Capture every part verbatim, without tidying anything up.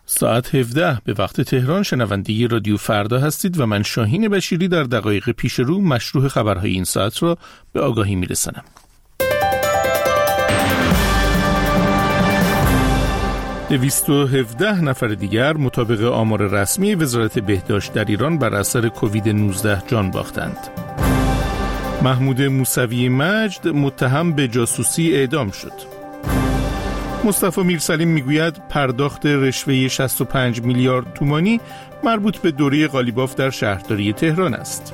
ساعت هفده به وقت تهران شنونده رادیو فردا هستید و من شاهین بشیری در دقایق پیش رو مشروع خبرهای این ساعت را به آگاهی میرسانم. دویست و هفده نفر دیگر مطابق آمار رسمی وزارت بهداشت در ایران بر اثر کووید نوزده جان باختند. محمود موسوی مجد متهم به جاسوسی اعدام شد. مصطفی میرسلیم میگوید پرداخت رشوه شصت و پنج میلیارد تومانی مربوط به دوره قالیباف در شهرداری تهران است.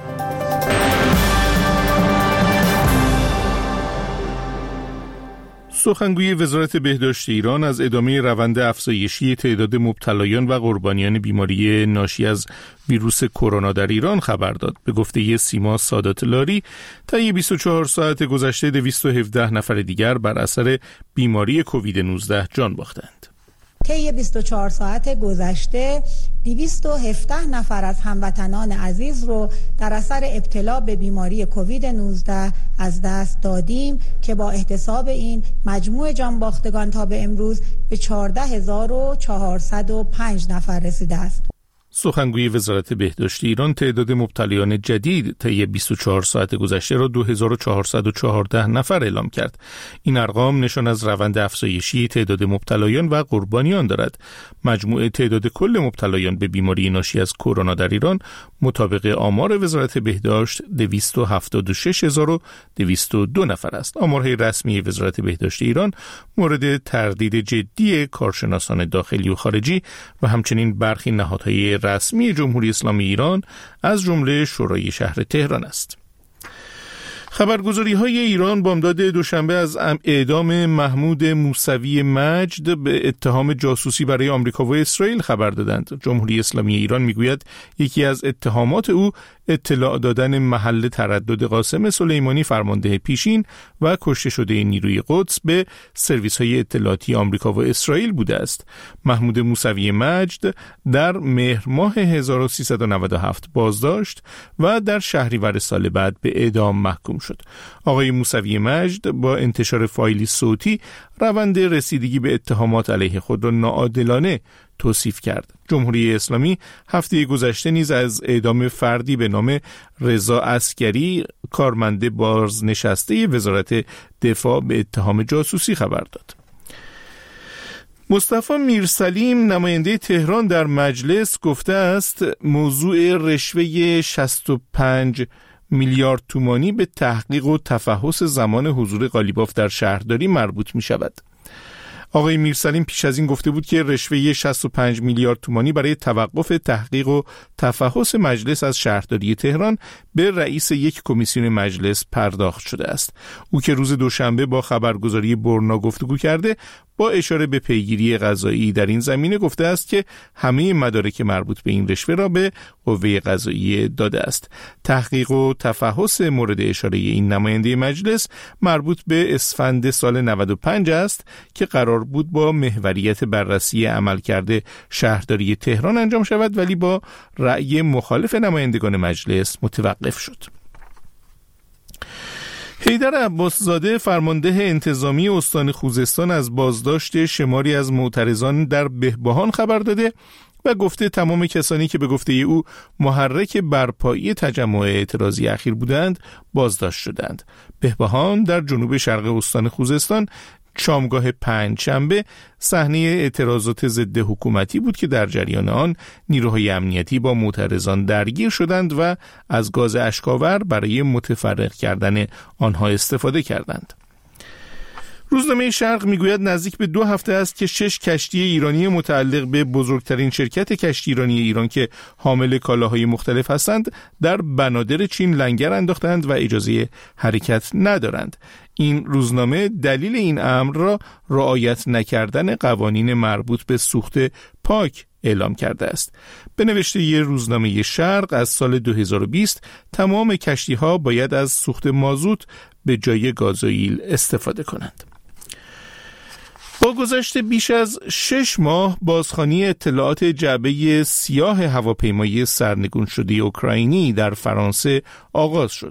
سخنگوی وزارت بهداشت ایران از ادامه روند افزایشی تعداد مبتلایان و قربانیان بیماری ناشی از ویروس کرونا در ایران خبر داد. به گفته سیما سادات لاری، طی بیست و چهار ساعت گذشته دویست و هفده نفر دیگر بر اثر بیماری کووید نوزده جان باختند. طی بیست و چهار ساعت گذشته دویست و هفده نفر از هموطنان عزیز رو در اثر ابتلا به بیماری کووید نوزده از دست دادیم که با احتساب این مجموع جانباختگان تا به امروز به چهارده هزار و چهارصد و پنج نفر رسیده است. سخنگوی وزارت بهداشت ایران تعداد مبتلایان جدید طی بیست و چهار ساعت گذشته را دو هزار و چهارصد و چهارده نفر اعلام کرد. این ارقام نشان از روند افزایشی تعداد مبتلایان و قربانیان دارد. مجموع تعداد کل مبتلایان به بیماری ناشی از کرونا در ایران مطابق آمار وزارت بهداشت دویست و هفتاد و شش هزار و دویست و دو نفر است. آمارهای رسمی وزارت بهداشت ایران مورد تردید جدی کارشناسان داخلی و خارجی و همچنین برخی نهادهای رسمی جمهوری اسلامی ایران از جمله شورای شهر تهران است. خبرگزاری های ایران بامداد دوشنبه از اعدام محمود موسوی مجد به اتهام جاسوسی برای آمریکا و اسرائیل خبر دادند. جمهوری اسلامی ایران میگوید یکی از اتهامات او اطلاع دادن محل تردد قاسم سلیمانی فرمانده پیشین و کشته شده نیروی قدس به سرویس های اطلاعاتی آمریکا و اسرائیل بوده است. محمود موسوی مجد در مهر ماه هزار و سیصد و نود و هفت بازداشت و در شهریور سال بعد به اعدام محکوم شد. آقای موسوی مجد با انتشار فایلی صوتی روند رسیدگی به اتهامات علیه خود را ناعادلانه توصیف کرد. جمهوری اسلامی هفته گذشته نیز از اعدام فردی به نام رضا عسکری کارمند بازنشسته وزارت دفاع به اتهام جاسوسی خبر داد. مصطفی میرسلیم نماینده تهران در مجلس گفته است موضوع رشوه شصت و پنج میلیارد تومانی به تحقیق و تفحص زمان حضور قالیباف در شهرداری مربوط می شود. آقای میرسلیم پیش از این گفته بود که رشوه شصت و پنج میلیارد تومانی برای توقف تحقیق و تفحص مجلس از شهرداری تهران به رئیس یک کمیسیون مجلس پرداخت شده است. او که روز دوشنبه با خبرگزاری برنا گفتگو کرده با اشاره به پیگیری قضایی در این زمینه گفته است که همه مدارک مربوط به این رشوه را به قوه قضاییه داده است. تحقیق و تفحص مورد اشاره این نماینده مجلس مربوط به اسفند سال نود و پنج است که قرار بود با محوریت بررسی عملکرد شهرداری تهران انجام شود، ولی با رأی مخالف نمایندگان مجلس متوقف شد. حیدر عباس زاده فرمانده انتظامی استان خوزستان از بازداشت شماری از معترضان در بهبهان خبر داده و گفته تمام کسانی که به گفته او محرک برپایی تجمع اعتراضی اخیر بودند بازداشت شدند. بهبهان در جنوب شرق استان خوزستان شامگاه پنجشنبه صحنه اعتراضات ضد حکومتی بود که در جریان آن نیروهای امنیتی با معترضان درگیر شدند و از گاز اشک‌آور برای متفرق کردن آنها استفاده کردند. روزنامه شرق میگوید نزدیک به دو هفته است که شش کشتی ایرانی متعلق به بزرگترین شرکت کشتی ایرانی ایران که حامل کالاهای مختلف هستند در بنادر چین لنگر انداختند و اجازه حرکت ندارند. این روزنامه دلیل این امر را رعایت نکردن قوانین مربوط به سوخت پاک اعلام کرده است. به نوشته ی روزنامه شرق از سال دو هزار و بیست تمام کشتی‌ها باید از سوخت مازوت به جای گازوئیل استفاده کنند. با گذشت بیش از شش ماه بازخوانی اطلاعات جعبه سیاه هواپیمای سرنگون شده اوکراینی در فرانسه آغاز شد.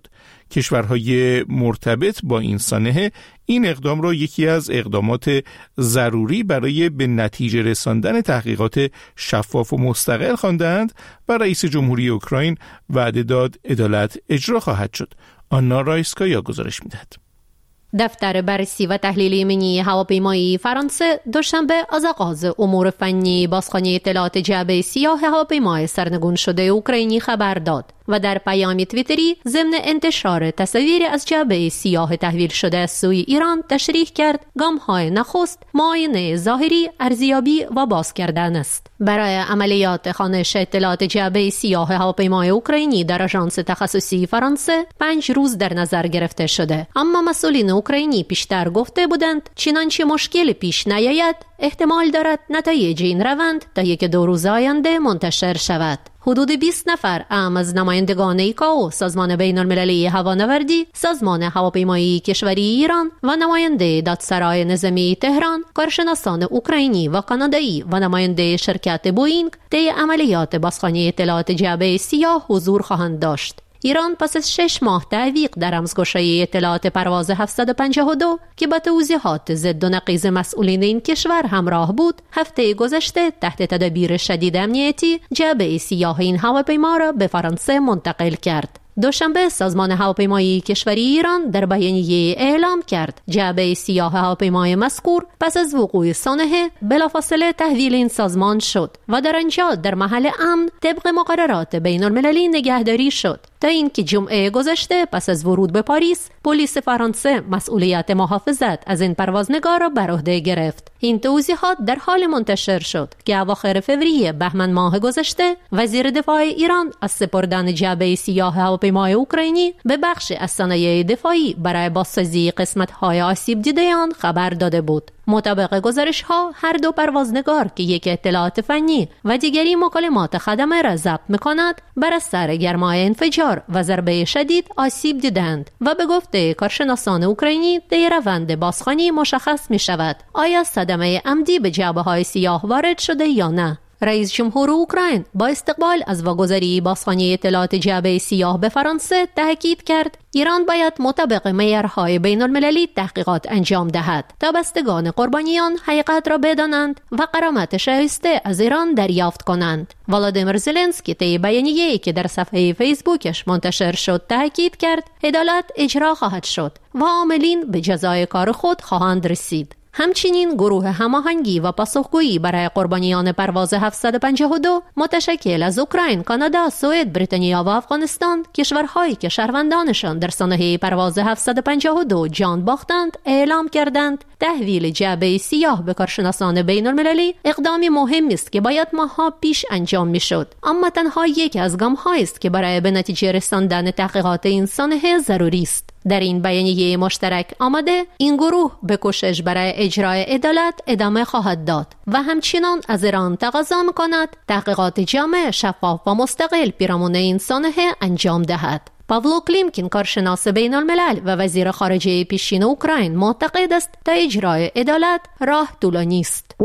کشورهای مرتبط با این سانحه این اقدام را یکی از اقدامات ضروری برای به نتیجه رساندن تحقیقات شفاف و مستقل خواندند و رئیس جمهوری اوکراین وعده داد عدالت اجرا خواهد شد. آنا رایسکایا گزارش می‌دهد. دفتر بررسی و تحلیل ایمنی هواپیمایی فرانسه دوشنبه از آغاز امور فنی بازخوانی اطلاعات جعبه سیاه هواپیمای سرنگون شده اوکراینی خبر داد و در پیامی توییتری ضمن انتشار تصاویری از جعبه سیاه تحویل شده از سوی ایران تشریح کرد گام‌های نخست معاینه ظاهری، ارزیابی و باز کردن است. برای عملیات خوانش اطلاعات جعبه سیاه هواپیمای اوکراینی در آژانس تخصصی فرانسه پنج روز در نظر گرفته شده، اما مسئولین اوکراینی پیشتر گفته بودند چنانچه مشکل پیش نیاید احتمال دارد نتایج این روند تا یک دو روز آینده منتشر شود. حدود بیست نفر اعم از نمایندگان ایکائو، سازمان بین المللی هوانوردی، سازمان هواپیمایی کشوری ایران و نماینده دادسرای نظامی تهران، کارشناسان اوکراینی و کانادایی و نماینده شرکت بوئینگ طی عملیات بازخوانی اطلاعات جعبه سیاه حضور خواهند داشت. ایران پس از شش ماه تعویق در رمزگشایی اطلاعات پرواز هفتصد و پنجاه و دو که با توضیحات ضد و نقیض مسئولین این کشور همراه بود، هفته گذشته تحت تدابیر شدید امنیتی جعبه سیاه این هواپیما را به فرانسه منتقل کرد. دوشنبه سازمان هواپیمایی کشوری ایران در بیانیه اعلام کرد جعبه سیاه هواپیمای مذکور پس از وقوع سانحه بلافاصله تحویل این سازمان شد و در آنجا در محل امن طبق مقررات بین المللی نگهداری شد تا اینکه جمعه گذشته پس از ورود به پاریس پلیس فرانسه مسئولیت محافظت از این پروازنگار را بر عهده گرفت. این توضیحات در حال منتشر شد که اواخر فوریه بهمن ماه گذشته وزیر دفاع ایران از سپردن جعبه سیاه هواپیمای اوکراینی به بخش از صنایع دفاعی برای بازسازی قسمت‌های آسیب دیده آن خبر داده بود. مطابق گزارش‌ها هر دو پروازنگار که یک اطلاعات فنی و دیگری مکالمات خدمه را ضبط می‌کند بر اثر گرمای انفجار و ضربه شدید آسیب دیدند و به گفته کارشناسان اوکراینی در روند بازخوانی مشخص می‌شود آیا صدمه عمدی به جعبه‌های سیاه وارد شده یا نه. رئیس جمهور اوکراین با استقبال از واگذاری بازخوانی اطلاعات جعبه سیاه به فرانسه تاکید کرد ایران باید مطابق معیارهای بین المللی تحقیقات انجام دهد تا بستگان قربانیان حقیقت را بدانند و غرامت شایسته از ایران دریافت کنند. ولادیمیر زلنسکی طی بیانیه‌ای که در صفحه فیسبوکش منتشر شد تاکید کرد عدالت اجرا خواهد شد و عاملین به جزای کار خود خواهند رسید. همچنین گروه هماهنگی و پاسخگویی برای قربانیان پرواز هفتصد و پنجاه و دو متشکل از اوکراین، کانادا، سوئد، بریتانیا و افغانستان، کشورهایی که شهروندانشان در سانحه پرواز هفتصد و پنجاه و دو جان باختند، اعلام کردند تحویل جعبه سیاه به کارشناسان بین المللی اقدامی مهمی است که باید ماه‌ها پیش انجام می‌شد، اما تنها یک از گام‌هایی است که برای به نتیجه رساندن تحقیقات این سانحه ضروری است. در این بیانیه مشترک آمده این گروه به کوشش برای اجرای عدالت ادامه خواهد داد و همچنان از ایران تقاضا می‌کند تحقیقات جامع، شفاف و مستقل پیرامون این سانحه انجام دهد. پاولو کلیمکین، کارشناس بین الملل و وزیر خارجه پیشین اوکراین، معتقد است تا اجرای عدالت راه طولانی است.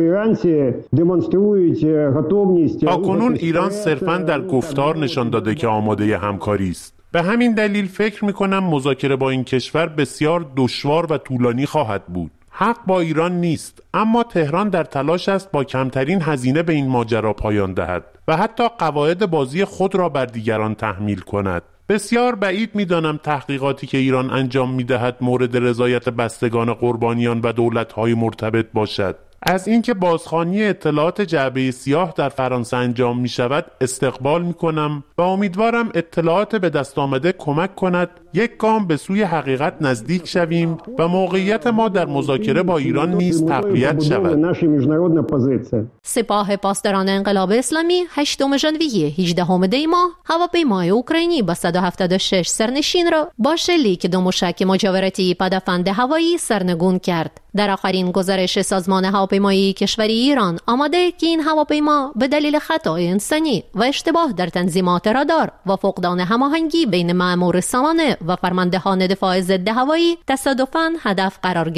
تاکنون ایران صرفاً در گفتار نشان داده که آماده همکاری است. به همین دلیل فکر می‌کنم مذاکره با این کشور بسیار دشوار و طولانی خواهد بود. حق با ایران نیست، اما تهران در تلاش است با کمترین هزینه به این ماجرا پایان دهد و حتی قواعد بازی خود را بر دیگران تحمیل کند. بسیار بعید می‌دانم تحقیقاتی که ایران انجام می‌دهد مورد رضایت بستگان قربانیان و دولت‌های مرتبط باشد. از اینکه بازخوانی اطلاعات جعبه سیاه در فرانسه انجام می شود استقبال می کنم و امیدوارم اطلاعات به دست آمده کمک کند یک گام به سوی حقیقت نزدیک شویم و موقعیت ما در مذاکره با ایران نیز تقویت شود. سپاه پاسداران انقلاب اسلامی هشتم ژانویه هجدهم دی ماه هواپیمای اوکراینی با صد و هفتاد و شش سرنشین را با شلیک دو موشک مجاورتی پدافند هوایی سرنگون کرد. در آخرین گزارش سازمان هواپیمایی کشوری ایران آمده که این هواپیما به دلیل خطای انسانی و اشتباه در تنظیمات رادار و فقدان هماهنگی بین مأمور سامانه و فرماندهان دفاع ضد هوایی تصادفاً هدف قرار گرفت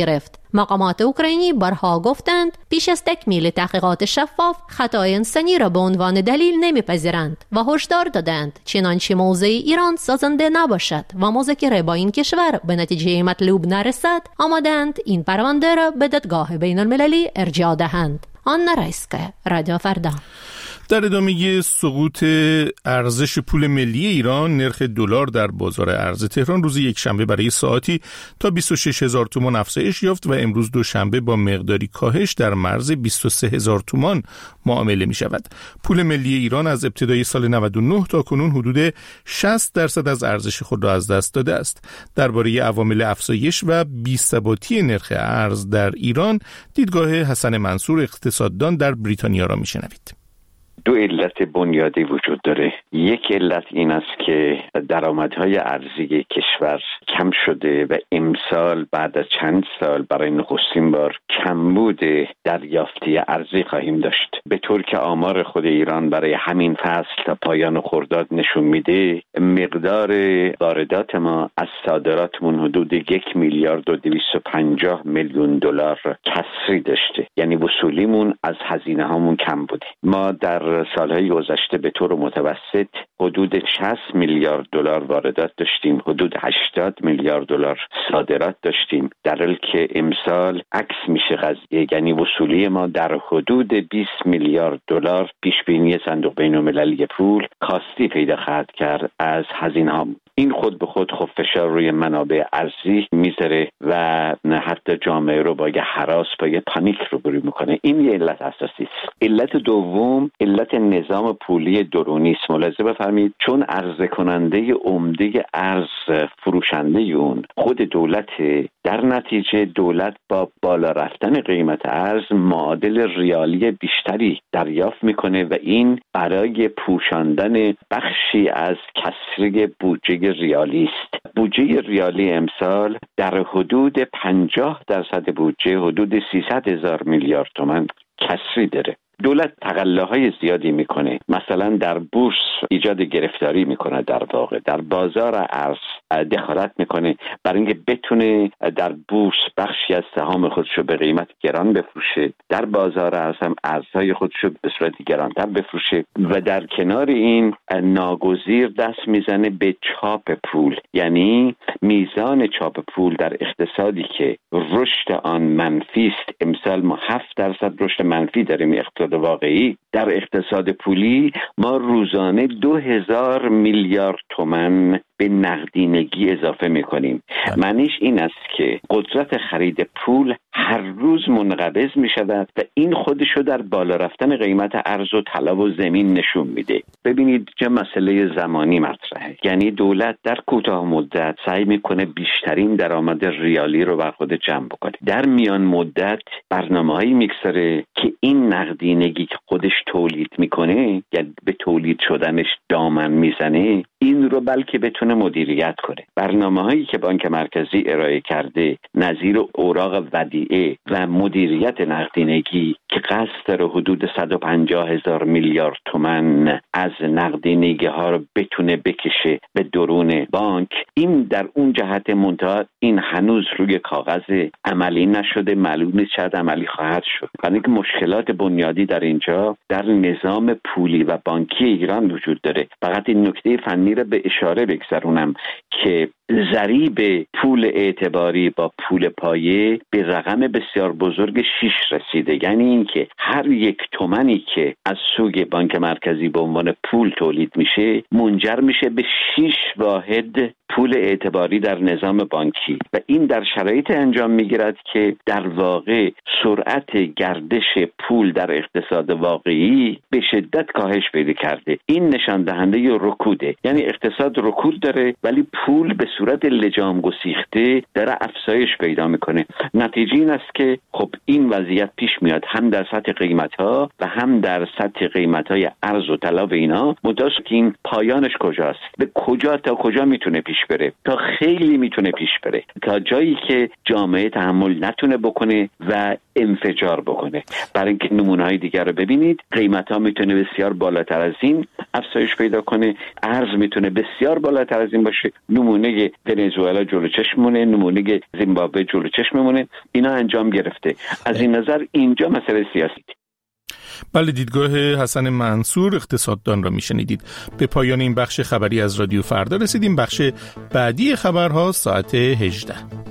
مقامات اوکراینی بارها گفتند پیش از تکمیل تحقیقات شفاف خطای انسانی را به عنوان دلیل نمیپذیرند و هشدار دادند چنانچه موضع ایران سازنده نباشد و مذاکره با این کشور به نتیجه مطلوب نرسد آمادند این پرونده را به دادگاه بین المللی ارجاع دهند. آنا رایسکا، رادیو فردا. در ادامه سقوط ارزش پول ملی ایران، نرخ دلار در بازار ارز تهران روز یک شنبه برای ساعتی تا بیست و شش هزار تومان افزایش یافت و امروز دوشنبه با مقداری کاهش در مرز بیست و سه هزار تومان معامله می شود. پول ملی ایران از ابتدای سال نود و نه تا کنون حدود شصت درصد از ارزش خود را از دست داده است. درباره عوامل افزایش و بی‌ثباتی نرخ ارز در ایران، دیدگاه حسن منصور اقتصاددان در بریتانیا را می شنوید. دو علت بنیادی وجود داره. یک علت این است که درآمدهای ارزی کشور کم شده و امسال بعد از چند سال برای نخستین بار کمبود دریافتی ارزی خواهیم داشت، به طور که آمار خود ایران برای همین فصل تا پایان خرداد نشون میده مقدار واردات ما از صادراتمون حدود یک میلیارد و دویست و پنجاه میلیون دلار کسری داشته، یعنی وصولیمون از هزینه هامون کم بوده. ما در سالهای گذشته به طور متوسط حدود شصت میلیارد دلار واردات داشتیم، حدود هشتاد میلیارد دلار صادرات داشتیم، در حالی که امسال عکس میشه قضیه، یعنی وصولی ما در حدود بیست میلیارد دلار پیش بینی صندوق بین المللی پول کاستی پیدا خواهد کرد از هزینه ها. این خود به خود خب فشار روی منابع ارزی میذاره و حتی جامعه رو با یه هراس، با یه پانیک روبرو میکنه. این یه علت اساسی است. علت دوم علت نظام پولی درونی است. ملاحظه بفرمایید چون عرضه کننده عمده ارز فروشنده اون خود دولت، در نتیجه دولت با بالا رفتن قیمت ارز معادل ریالی بیشتری دریافت میکنه و این برای پوشاندن بخشی از کسری بودجه ریالی است. بودجه ریالی امسال در حدود پنجاه درصد بودجه، حدود سیصد هزار میلیارد تومان کسری داره. دولت تقلاهای زیادی میکنه، مثلا در بورس ایجاد گرفتاری میکنه، در واقع در بازار ارز دخالت میکنه برای اینکه بتونه در بورس بخشی از سهام خودشو به قیمت گران بفروشه، در بازار ارز هم ارزهای خودشو به صورت گرانتر بفروشه و در کنار این ناگزیر دست میزنه به چاپ پول. یعنی میزان چاپ پول در اقتصادی که رشد آن منفی است، امسال ما هفت درصد رشد منفی داریم اقتصاد واقعی، در اقتصاد پولی ما روزانه دو هزار میلیارد تومان به نقدینگی اضافه میکنیم. معنیش این است که قدرت خرید پول هر روز منقبض میشود و این خودشو در بالا رفتن قیمت ارز و طلا و زمین نشون میده. ببینید چه مسئله زمانی مطرحه، یعنی دولت در کوتاه مدت سعی میکنه بیشترین درآمد ریالی رو بر خود جمع بکنه، در میان مدت برنامه‌هایی میگذاره که این نقدینگی که خودش تولید میکنه، یعنی به تولید شدنش دامن میزنه، این رو بلکه بتونه مدیریت کنه. برنامه‌هایی که بانک مرکزی ارائه کرده نظیر اوراق ودیعه و مدیریت نقدینگی که قصد داره حدود صد و پنجاه هزار میلیارد تومان از نقدینگی ها رو بتونه بکشه به درون بانک، این در اون جهت منتها این هنوز روی کاغذ عملی نشده، معلوم نیست چقدر عملی خواهد شد. یعنی که مشکلات بنیادی در اینجا در نظام پولی و بانکی ایران وجود داره. فقط این نکته فنی رو به اشاره بگذارونم که ضریب پول اعتباری با پول پایه به رقم بسیار بزرگ شیش رسیده. یعنی این که هر یک تومانی که از سوی بانک مرکزی به عنوان پول تولید میشه منجر میشه به شیش واحد پول اعتباری در نظام بانکی و این در شرایط انجام میگیرد که در واقع سرعت گردش پول در اقتصاد واقعی به شدت کاهش پیدا کرده. این نشان دهنده رکوده، یعنی اقتصاد رکود داره ولی پول به صورت لجام گسیخته داره افزایش پیدا میکنه. نتیجه این است که خب این وضعیت پیش میاد هم در سطح قیمت ها و هم در سطح قیمت های ارز و طلا و اینا. مدرس که این پایانش کجاست، به کجا تا کجا میتونه پیش بره، تا خیلی میتونه پیش بره، تا جایی که جامعه تحمل نتونه بکنه و انفجار بکنه. برای اینکه نمونه‌های دیگر رو ببینید، قیمت ها میتونه بسیار بالاتر از این افزایش پیدا کنه، ارز میتونه بسیار بالاتر از این باشه. نمونه ونزوئلا جلو چشمونه، نمونه زیمبابوه جلو چشممونه. اینا انجام گرفته. از این نظر اینجا مسئله سیاسی. بله، دیدگاه حسن منصور اقتصاددان را میشنیدید. به پایان این بخش خبری از رادیو فردا رسیدیم. بخش بعدی خبرها ساعت هجده.